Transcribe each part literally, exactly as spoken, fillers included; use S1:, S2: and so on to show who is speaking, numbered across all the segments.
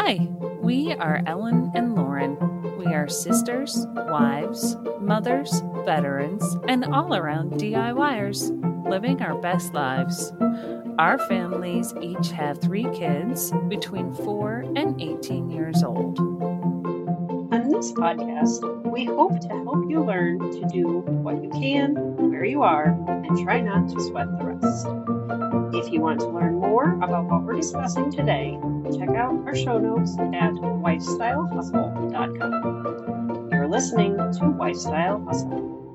S1: Hi, we are Ellen and Lauren. We are sisters, wives, mothers, veterans, and all around DIYers, living our best lives. Our families each have three kids between four and eighteen years old.
S2: On this podcast, we hope to help you learn to do what you can, where you are, and try not to sweat the rest. If you want to learn more about what we're discussing today, check out our show notes at wifestyle hustle dot com. You're listening to Wifestyle Hustle.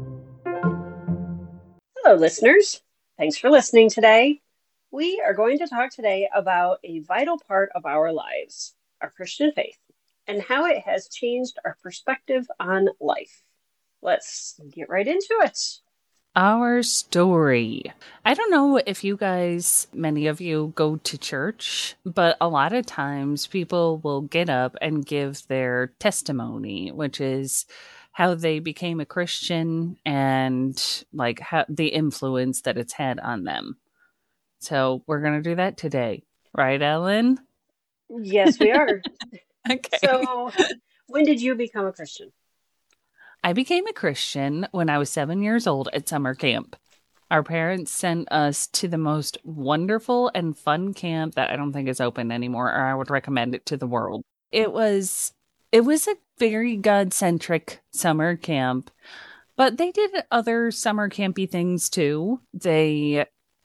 S2: Hello, listeners. Thanks for listening today. We are going to talk today about a vital part of our lives, our Christian faith, and how it has changed our perspective on life. Let's get right into it.
S1: Our story. I don't know if you guys, many of you, go to church, but a lot of times people will get up and give their testimony, which is how they became a Christian and like how the influence that it's had on them. So we're going to do that today. Right, Ellen?
S2: Yes, we are.
S1: Okay.
S2: So, when did you become a Christian?
S1: I became a Christian when I was seven years old at summer camp. Our parents sent us to the most wonderful and fun camp that I don't think is open anymore, or I would recommend it to the world. It was it was a very God-centric summer camp, but they did other summer campy things too. They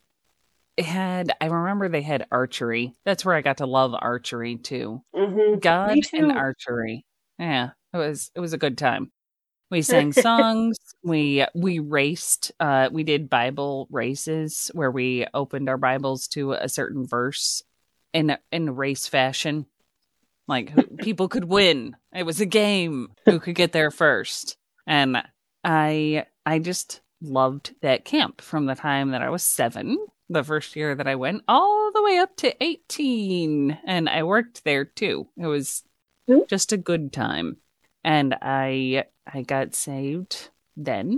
S1: had, I remember they had archery. That's where I got to love archery too.
S2: Mm-hmm.
S1: God
S2: Me too.
S1: and archery. Yeah, it was it was a good time. We sang songs. we we raced. Uh, we did Bible races where we opened our Bibles to a certain verse in in race fashion. Like who, people could win. It was a game. Who could get there first? And I I just loved that camp from the time that I was seven, the first year that I went, all the way up to eighteen, and I worked there too. It was just a good time. And I I got saved then.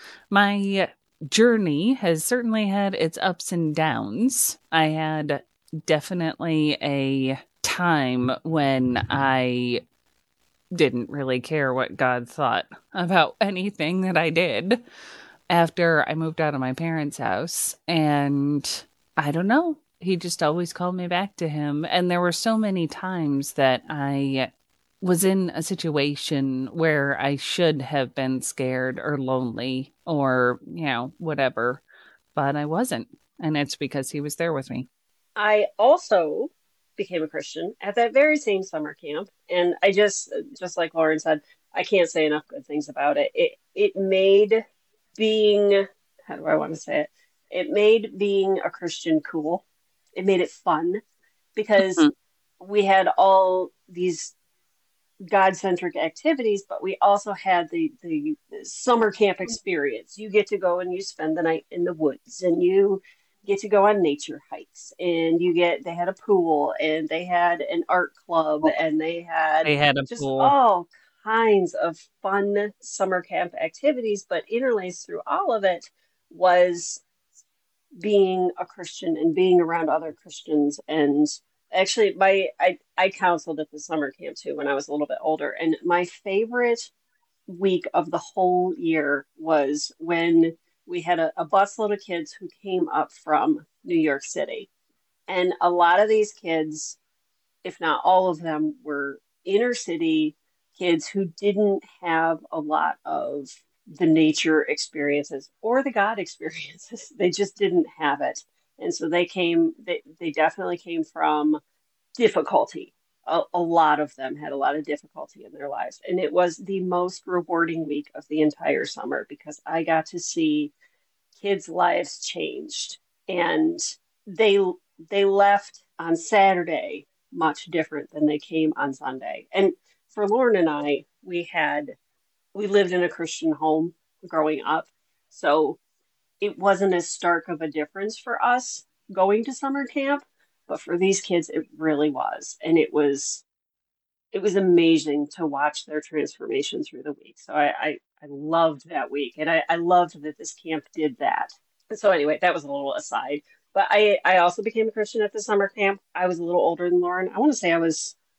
S1: My journey has certainly had its ups and downs. I had definitely a time when I didn't really care what God thought about anything that I did after I moved out of my parents' house. And I don't know. He just always called me back to him. And there were so many times that I was in a situation where I should have been scared or lonely or, you know, whatever, but I wasn't. And it's because he was there with me.
S2: I also became a Christian at that very same summer camp. And I just, just like Lauren said, I can't say enough good things about it. It, it made being, how do I want to say it? It made being a Christian cool. It made it fun because mm-hmm. we had all these God-centric activities, but we also had the, the the summer camp experience. You get to go and you spend the night in the woods, and you get to go on nature hikes, and you get they had a pool, and they had an art club, and they had
S1: they had a
S2: just
S1: pool.
S2: all kinds of fun summer camp activities. But interlaced through all of it was being a Christian and being around other Christians. And actually, my I, I counseled at the summer camp too when I was a little bit older. And my favorite week of the whole year was when we had a, a busload of kids who came up from New York City. And a lot of these kids, if not all of them, were inner city kids who didn't have a lot of the nature experiences or the God experiences. They just didn't have it. And so they came, they, they definitely came from difficulty. A, a lot of them had a lot of difficulty in their lives. And it was the most rewarding week of the entire summer because I got to see kids' lives changed. And they they left on Saturday much different than they came on Sunday. And for Lauren and I, we had, we lived in a Christian home growing up. So it wasn't as stark of a difference for us going to summer camp, but for these kids, it really was. And it was, it was amazing to watch their transformation through the week. So I, I, I loved that week. And I, I loved that this camp did that. And so anyway, that was a little aside, but I, I also became a Christian at the summer camp. I was a little older than Lauren. I want to say I was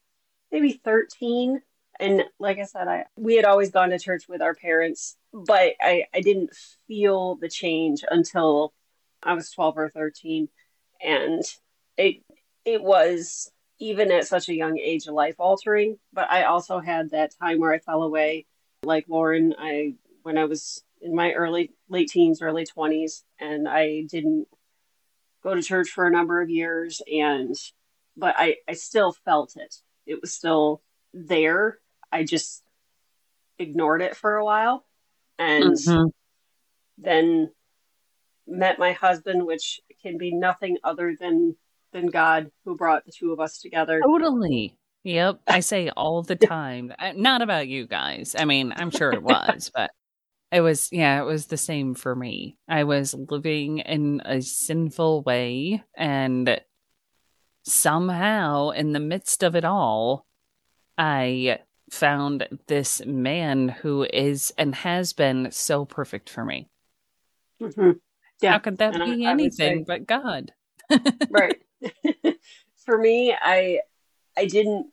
S2: maybe thirteen. And like I said, I we had always gone to church with our parents, but I, I didn't feel the change until I was twelve or thirteen. And it it was, even at such a young age, life altering. But I also had that time where I fell away. Like Lauren, I when I was in my early late teens, early twenties, and I didn't go to church for a number of years, and but I, I still felt it. It was still there. I just ignored it for a while, and
S1: Mm-hmm.
S2: then met my husband, which can be nothing other than than God who brought the two of us together.
S1: Totally. Yep. I say all the time. uh, Not about you guys. I mean, I'm sure it was, but it was, yeah, it was the same for me. I was living in a sinful way, and somehow, in the midst of it all, I found this man who is and has been so perfect for me.
S2: hmm
S1: How
S2: Yeah,
S1: could that
S2: and I,
S1: be
S2: I would
S1: anything
S2: say
S1: but God?
S2: right. For me, I I didn't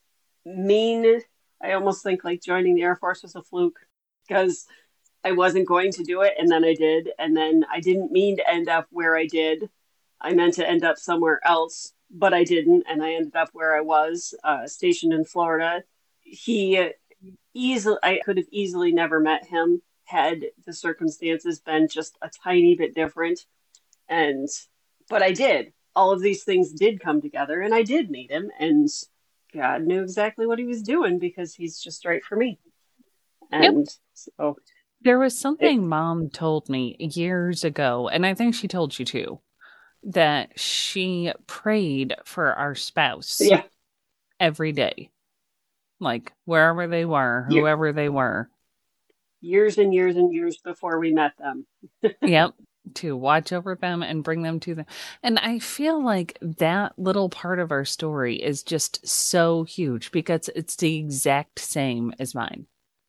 S2: mean. I almost think like joining the Air Force was a fluke because I wasn't going to do it, and then I did, and then I didn't mean to end up where I did. I meant to end up somewhere else, but I didn't, and I ended up where I was, uh, stationed in Florida. He easily, I could have easily never met him had the circumstances been just a tiny bit different, and but I did. All of these things did come together, and I did meet him, and God knew exactly what he was doing because he's just right for me.
S1: Yep.
S2: And so
S1: There was
S2: it,
S1: something mom told me years ago, and I think she told you too, that she prayed for our spouse
S2: yeah,
S1: every day, like wherever they were,
S2: ye-
S1: whoever they were.
S2: years and years and years before we met them.
S1: Yep. To watch over them and bring them to them. And I feel like that little part of our story is just so huge because it's the exact same as mine.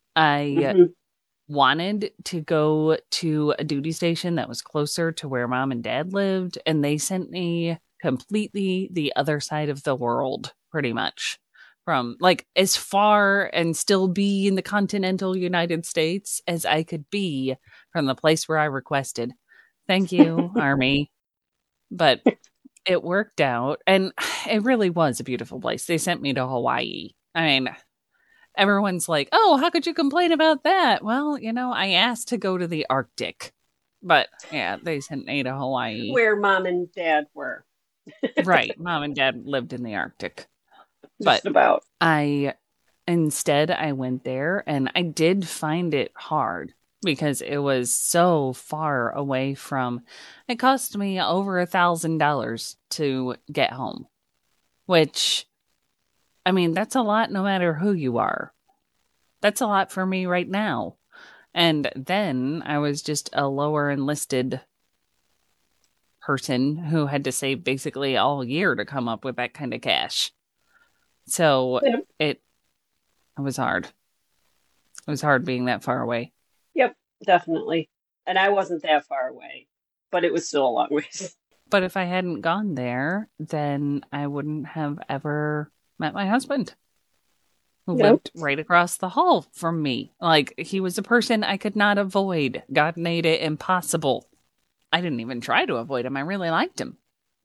S1: I
S2: hmm
S1: wanted to go to a duty station that was closer to where mom and dad lived, and they sent me completely the other side of the world, pretty much. From like as far and still be in the continental United States as I could be from the place where I requested. Thank you, Army. But it worked out, and it really was a beautiful place. They sent me to Hawaii. I mean, everyone's like, oh, how could you complain about that? Well, you know, I asked to go to the Arctic, but yeah, they sent me to Hawaii.
S2: Where mom and dad were,
S1: Right. Mom and dad lived in the Arctic, but
S2: just about.
S1: I instead I went there, and I did find it hard because it was so far away from, it cost me over a thousand dollars to get home, which, I mean, that's a lot no matter who you are. That's a lot for me right now. And then I was just a lower enlisted person who had to save basically all year to come up with that kind of cash. So
S2: Yep,
S1: it, it was hard. It was hard being that far away.
S2: yep, definitely. And I wasn't that far away, but it was still a long ways.
S1: But if I hadn't gone there, then I wouldn't have ever met my husband, who
S2: Yep.
S1: lived right across the hall from me. Like, he was a person I could not avoid. God made it impossible. I didn't even try to avoid him. I really liked him.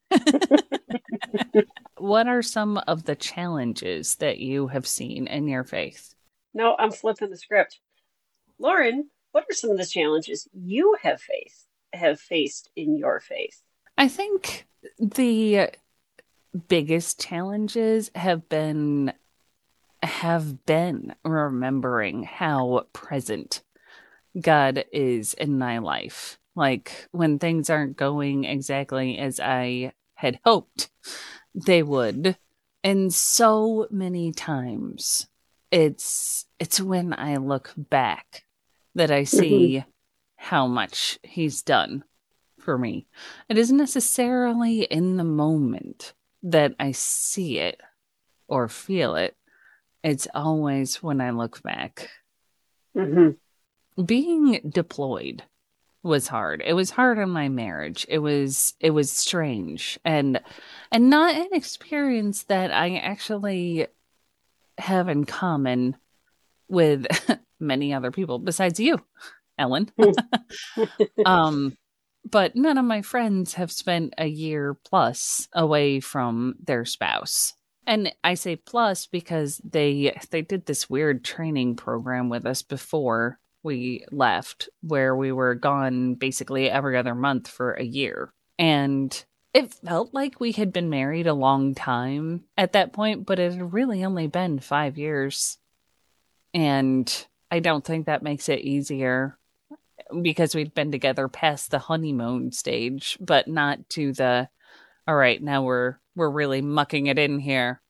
S1: What are some of the challenges that you have seen in your faith?
S2: No, I'm flipping the script. Lauren, what are some of the challenges you have faced have faced in your faith?
S1: I think the biggest challenges have been have been remembering how present God is in my life. Like when things aren't going exactly as I had hoped they would. And so many times it's it's when I look back that I
S2: hmm
S1: see how much he's done for me. It isn't necessarily in the moment that I see it or feel it. It's always when I look back.
S2: hmm
S1: Being deployed was hard. It was hard on my marriage. It was it was strange and and not an experience that I actually have in common with many other people besides you, Ellen. um, but none of my friends have spent a year plus away from their spouse. And I say plus because they they did this weird training program with us before we left, where we were gone basically every other month for a year. And it felt like we had been married a long time at that point, but it had really only been five years. And I don't think that makes it easier because we'd been together past the honeymoon stage, but not to the, all right, now we're we're really mucking it in here.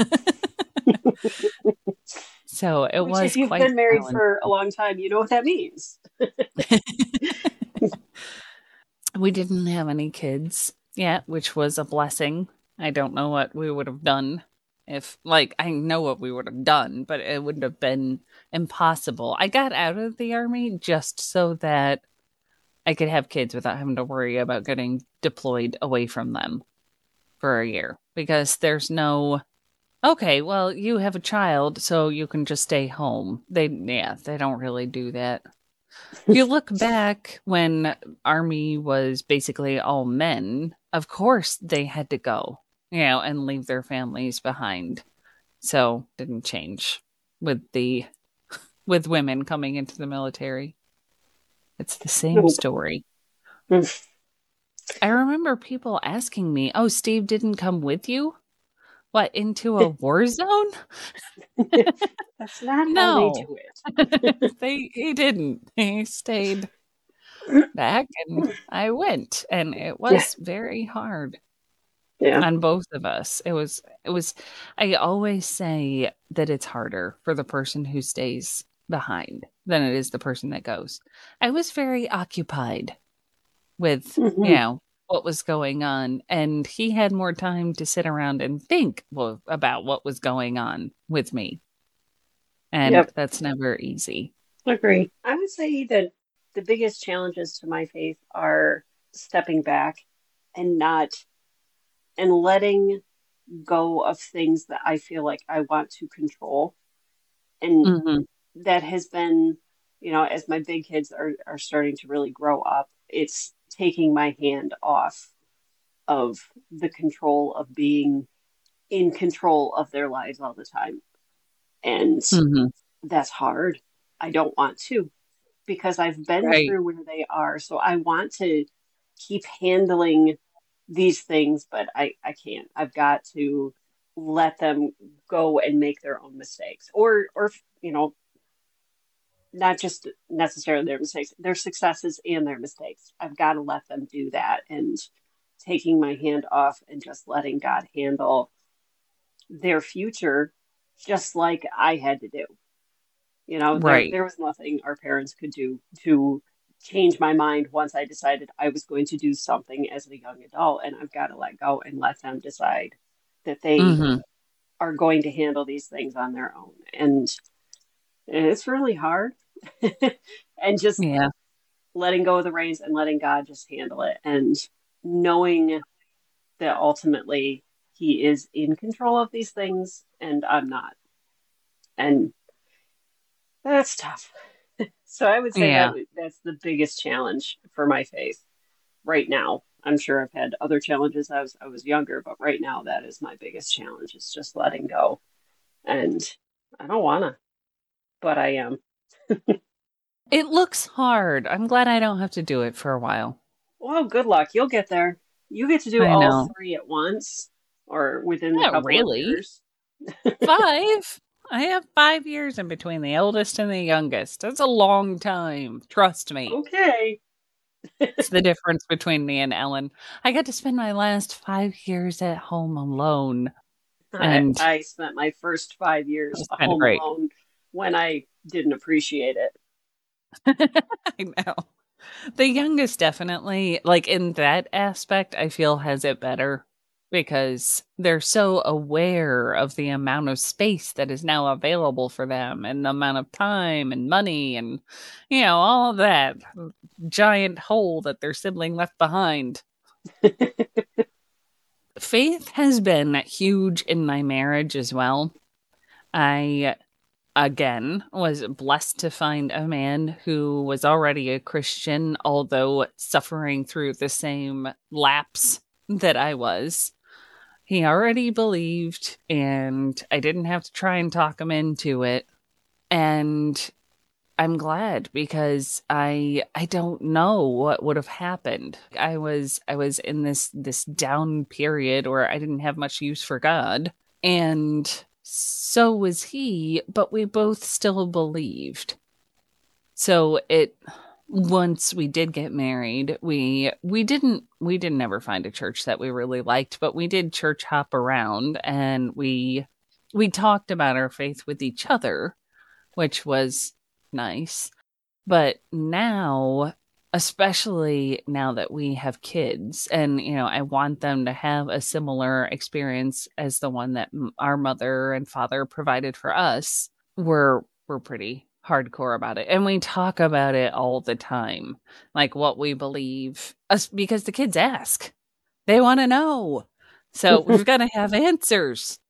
S1: So it
S2: Which,
S1: was
S2: if you've
S1: quite
S2: been married
S1: challenging.
S2: for a long time, you know what that means.
S1: We didn't have any kids yet, which was a blessing. I don't know what we would have done if, like, I know what we would have done, but it would have been impossible. I got out of the Army just so that I could have kids without having to worry about getting deployed away from them for a year, because there's no, okay, well, you have a child, so you can just stay home. They, yeah, they don't really do that. If you look back when Army was basically all men, of course they had to go, you know, and leave their families behind. So didn't change with the with women coming into the military. It's the same
S2: Nope.
S1: story. I remember people asking me, "Oh, Steve didn't come with you? What, into a war zone?"
S2: That's not
S1: No.
S2: how they do it.
S1: they he didn't. He stayed back and I went, and it was
S2: Yeah.
S1: very hard
S2: Yeah.
S1: on both of us. It was it was I always say that it's harder for the person who stays behind than it is the person that goes. I was very occupied with,
S2: Mhm.
S1: you know, what was going on, and he had more time to sit around and think well, about what was going on with me. And
S2: Yep.
S1: that's never easy.
S2: Agree. I would say that the biggest challenges to my faith are stepping back and not, and letting go of things that I feel like I want to control. And
S1: Mhm.
S2: that has been, you know, as my big kids are, are starting to really grow up, it's taking my hand off of the control of being in control of their lives all the time. And
S1: Mhm.
S2: that's hard. I don't want to, because I've been
S1: Right.
S2: through where they are. So I want to keep handling these things, but I, I can't. I've got to let them go and make their own mistakes, or, or, you know, not just necessarily their mistakes, their successes and their mistakes. I've got to let them do that, and taking my hand off and just letting God handle their future, just like I had to do. You know, there
S1: Right.
S2: there was nothing our parents could do to change my mind once I decided I was going to do something as a young adult, and I've got to let go and let them decide that they
S1: Mhm.
S2: are going to handle these things on their own. And it's really hard. And just
S1: Yeah.
S2: letting go of the reins and letting God just handle it, and knowing that ultimately He is in control of these things and I'm not. And that's tough. So I would say that
S1: Yeah.
S2: w- that's the biggest challenge for my faith right now. I'm sure I've had other challenges as I was younger, but right now that is my biggest challenge, is just letting go. And I don't wanna, but I am.
S1: It looks hard. I'm glad I don't have to do it for a while.
S2: Well, good luck. You'll get there. You get to do
S1: I
S2: all
S1: know.
S2: three at once or within a
S1: Not
S2: couple of
S1: really.
S2: years.
S1: Five. I have five years in between the oldest and the youngest. That's a long time. Trust me.
S2: Okay.
S1: It's the difference between me and Ellen. I got to spend my last five years at home alone.
S2: I,
S1: And
S2: I spent my first five
S1: that
S2: years
S1: was kind of
S2: home
S1: great.
S2: alone when I didn't appreciate it.
S1: I know. The youngest definitely, like in that aspect, I feel has it better because they're so aware of the amount of space that is now available for them and the amount of time and money and, you know, all of that giant hole that their sibling left behind. Faith has been huge in my marriage as well. I, again, was blessed to find a man who was already a Christian, although suffering through the same lapse that I was. He already believed, and I didn't have to try and talk him into it. And I'm glad, because I I don't know what would have happened. I was I was in this this down period where I didn't have much use for God, and so was he, but we both still believed. So it once we did get married, we we didn't we didn't ever find a church that we really liked, but we did church hop around, and we we talked about our faith with each other, which was nice. But now, especially now that we have kids, and you know, I want them to have a similar experience as the one that our mother and father provided for us, we're we're pretty hardcore about it, and we talk about it all the time, like what we believe, us, because the kids ask, they want to know, so we've got to have answers.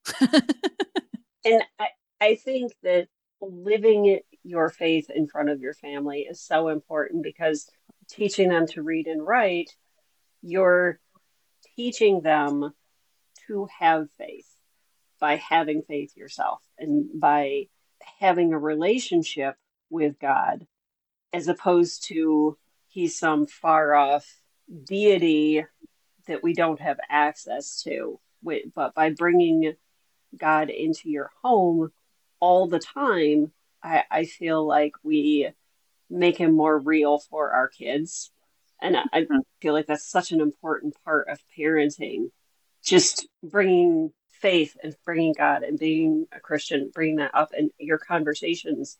S2: And I, I think that living your faith in front of your family is so important, because teaching them to read and write, you're teaching them to have faith by having faith yourself, and by having a relationship with God, as opposed to he's some far off deity that we don't have access to. But by bringing God into your home all the time, I, I feel like we make him more real for our kids. And I, I feel like that's such an important part of parenting, just bringing faith and bringing God and being a Christian, bringing that up in your conversations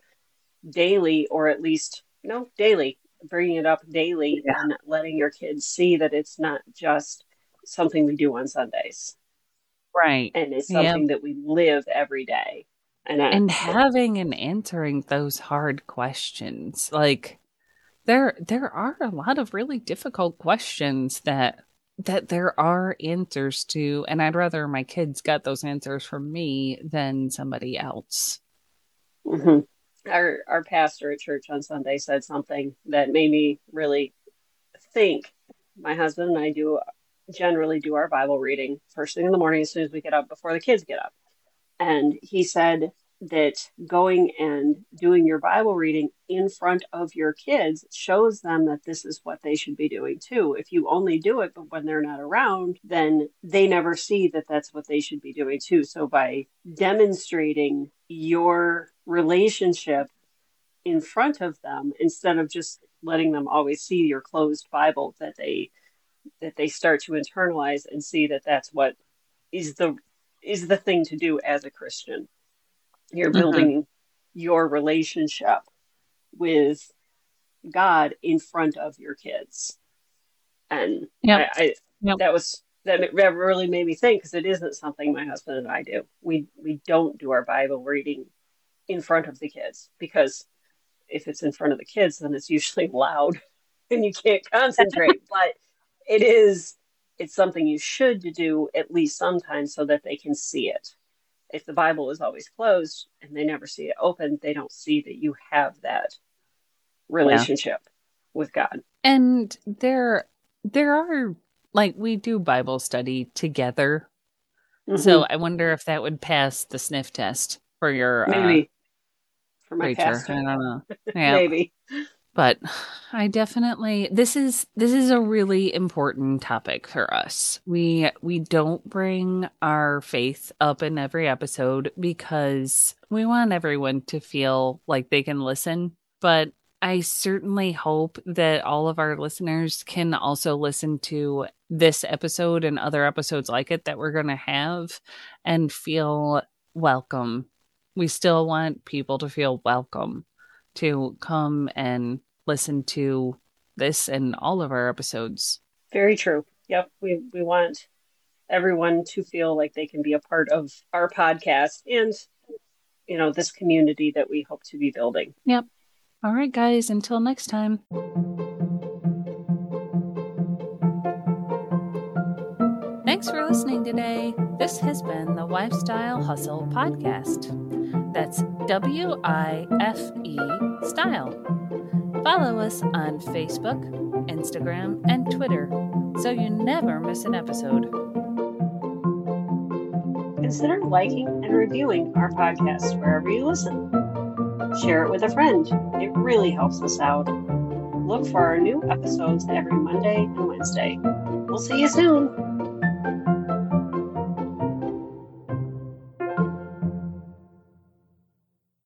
S2: daily, or at least, no, daily, bringing it up daily, yeah. And letting your kids see that it's not just something we do on Sundays.
S1: Right.
S2: And it's something yep. that we live every day. And, I,
S1: and having and answering those hard questions. Like, there there are a lot of really difficult questions that that there are answers to, and I'd rather my kids got those answers from me than somebody else.
S2: Mm-hmm. Our our pastor at church on Sunday said something that made me really think. My husband and I do generally do our Bible reading first thing in the morning as soon as we get up, before the kids get up. And he said that going and doing your Bible reading in front of your kids shows them that this is what they should be doing too. If you only do it, but when they're not around, then they never see that that's what they should be doing too. So by demonstrating your relationship in front of them, instead of just letting them always see your closed Bible, that they that they start to internalize and see that that's what is the is the thing to do as a Christian. You're building mm-hmm. your relationship with God in front of your kids. And yep. I, I yep. that was that really made me think, because it isn't something my husband and I do. We we don't do our Bible reading in front of the kids, because if it's in front of the kids, then it's usually loud and you can't concentrate. But it is it's something you should do at least sometimes, so that they can see it. If the Bible is always closed and they never see it open, they don't see that you have that relationship yeah. with God.
S1: And there, there are, like, we do Bible study together. Mm-hmm. So I wonder if that would pass the sniff test for your
S2: maybe
S1: uh,
S2: for my
S1: preacher.
S2: pastor.
S1: I don't know. Yeah.
S2: Maybe.
S1: But I definitely this is this is a really important topic for us. We we don't bring our faith up in every episode because we want everyone to feel like they can listen. But I certainly hope that all of our listeners can also listen to this episode and other episodes like it that we're going to have and feel welcome. We still want people to feel welcome to come and listen to this and all of our episodes.
S2: Very true. Yep. We we want everyone to feel like they can be a part of our podcast and, you know, this community that we hope to be building.
S1: Yep. All right, guys, until next time. Thanks for listening today. This has been the Wifestyle Hustle Podcast. That's W I F E Style. Follow us on Facebook, Instagram, and Twitter so you never miss an episode.
S2: Consider liking and reviewing our podcast wherever you listen. Share it with a friend. It really helps us out. Look for our new episodes every Monday and Wednesday. We'll see you soon.